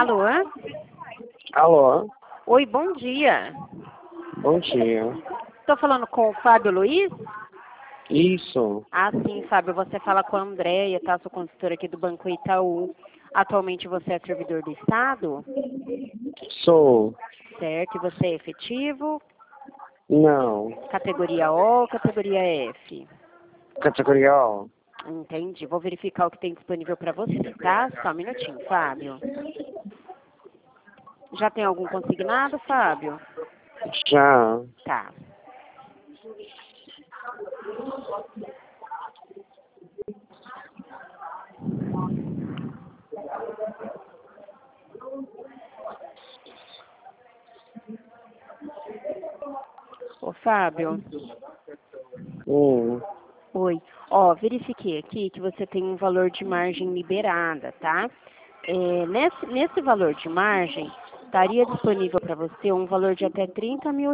Alô? Alô? Oi, bom dia. Bom dia. Estou falando com o Fábio Luiz? Isso. Ah, sim, Fábio, você fala com a Andréia, tá? Sou consultora aqui do Banco Itaú. Atualmente você é servidor do Estado? Sou. Certo, e você é efetivo? Não. Categoria O ou categoria F? Categoria O. Entendi. Vou verificar o que tem disponível para você, tá? Só um minutinho, Fábio. Já tem algum consignado, Fábio? Já. Tá. Ô, Fábio. Oi. Ó, verifiquei aqui que você tem um valor de margem liberada, tá? Nesse valor de margem, estaria disponível para você um valor de até R$30 mil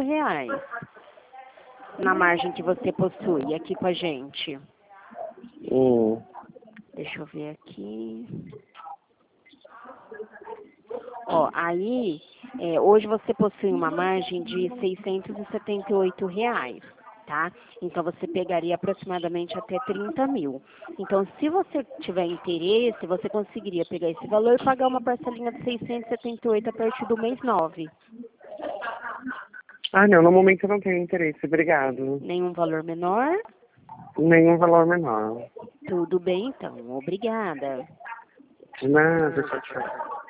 na margem que você possui aqui com a gente. Deixa eu ver aqui. Ó, aí, hoje você possui uma margem de R$678, tá? Então, você pegaria aproximadamente até 30 mil. Então, se você tiver interesse, você conseguiria pegar esse valor e pagar uma parcelinha de 678 a partir do mês 9. Ah, não. No momento eu não tenho interesse. Obrigado. Nenhum valor menor? Nenhum valor menor. Tudo bem, então. Obrigada. De nada. Tchau, tchau.